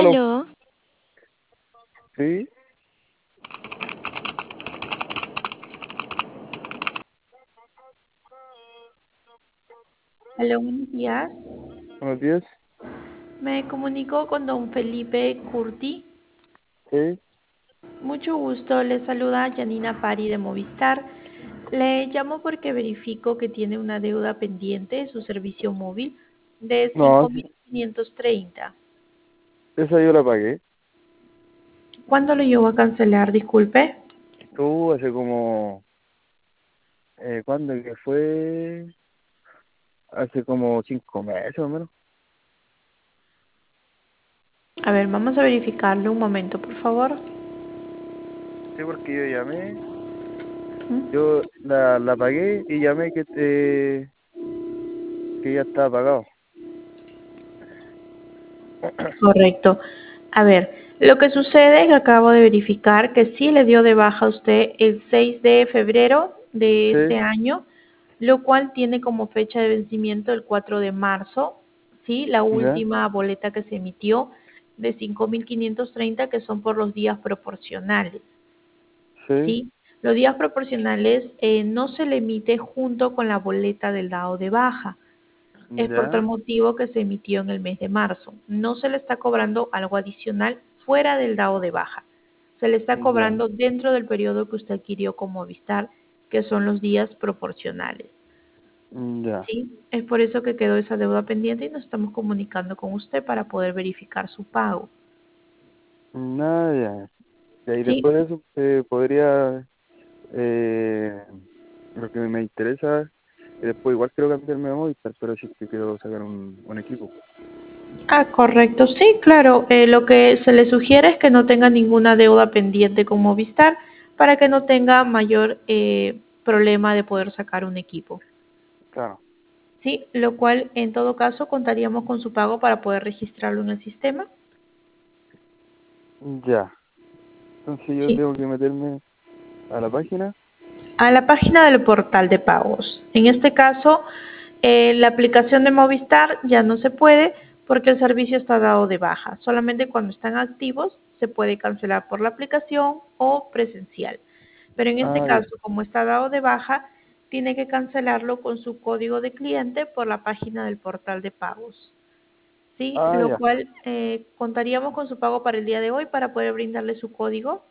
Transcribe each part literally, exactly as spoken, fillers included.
Aló, Aló, sí, Hola, buenos días. buenos días, Me comunico con don Felipe Curti. sí, Mucho gusto, le saluda Janina Pari de Movistar. Le llamo porque verifico que tiene una deuda pendiente de su servicio móvil de no, cinco sí, mil quinientos treinta. esa yo la pagué, ¿Cuándo lo llevó a cancelar? Disculpe. tú hace como, eh, ¿cuándo que fue? Hace como cinco meses o menos, A ver, vamos a verificarlo un momento, por favor. sí, porque yo llamé, ¿Mm? yo la, la pagué y llamé que, eh, que ya estaba pagado. Correcto. A ver, lo que sucede es que acabo de verificar que sí le dio de baja a usted el seis de febrero de Sí, este año, lo cual tiene como fecha de vencimiento el cuatro de marzo, ¿sí? La ya, última boleta que se emitió de cinco mil quinientos treinta, que son por los días proporcionales, sí, ¿sí? Los días proporcionales eh, no se le emite junto con la boleta del dado de baja. Es por tal ya, motivo que se emitió en el mes de marzo. No se le está cobrando algo adicional fuera del dado de baja. Se le está ya, cobrando dentro del periodo que usted adquirió con Movistar, que son los días proporcionales. ya, ¿Sí? Es por eso que quedó esa deuda pendiente y nos estamos comunicando con usted para poder verificar su pago. nada, ya, y ahí ¿Sí? después de eso eh, podría, eh, lo que me interesa, y después igual quiero cambiarme de Movistar, pero sí que quiero sacar un, un equipo. Ah, correcto. Sí, claro. Eh, lo que se le sugiere es que no tenga ninguna deuda pendiente con Movistar para que no tenga mayor eh, problema de poder sacar un equipo. Claro, Sí, lo cual en todo caso contaríamos con su pago para poder registrarlo en el sistema. ya. Entonces yo Sí. tengo que meterme a la página. A la página del portal de pagos. En este caso, eh, la aplicación de Movistar ya no se puede porque el servicio está dado de baja. Solamente cuando están activos se puede cancelar por la aplicación o presencial. Pero en este Ah, ya. caso, como está dado de baja, tiene que cancelarlo con su código de cliente por la página del portal de pagos. Sí, Ah, lo ya. cual eh, contaríamos con su pago para el día de hoy para poder brindarle su código.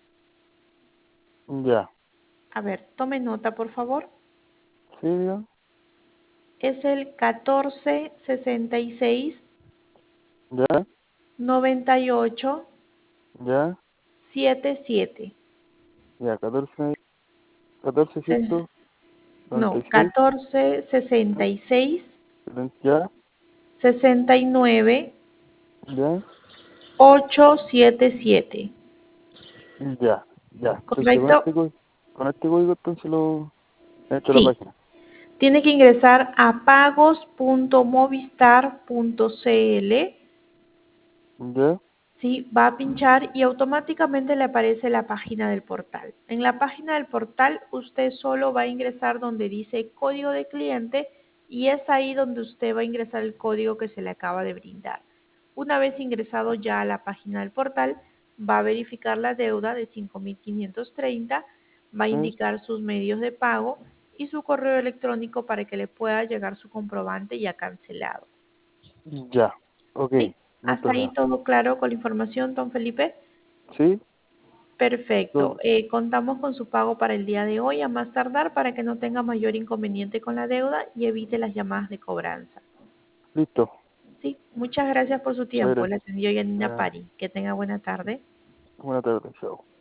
Ya. A ver, tome nota, por favor. Sí, diga. Es el catorce sesenta y seis Ya, noventa y ocho ya, setenta y siete. ya. catorce, catorce, Se- ciento noventa y No, seis. catorce sesenta y seis Ya, sesenta y nueve ya, ochocientos setenta y siete. ya, ya. Entonces con ¿Correcto? este código, con este código entonces lo entro a la Sí. página. Tiene que ingresar a pagos punto movistar punto cl. Ya, Sí, va a pinchar y automáticamente le aparece la página del portal. En la página del portal usted solo va a ingresar donde dice código de cliente y es ahí donde usted va a ingresar el código que se le acaba de brindar. Una vez ingresado ya a la página del portal, va a verificar la deuda de cinco mil quinientos treinta, va a sí, indicar sus medios de pago y su correo electrónico para que le pueda llegar su comprobante ya cancelado. ya. Ok, ¿Sí? no hay ¿Hasta ahí problema. todo claro con la información, don Felipe? Sí, Perfecto. todo Eh, contamos con su pago para el día de hoy a más tardar para que no tenga mayor inconveniente con la deuda y evite las llamadas de cobranza. listo. Sí, muchas gracias por su Muchas tiempo. Le gracias. atendió Yanina Ya, Pari. Que tenga buena tarde. buena tarde, chao.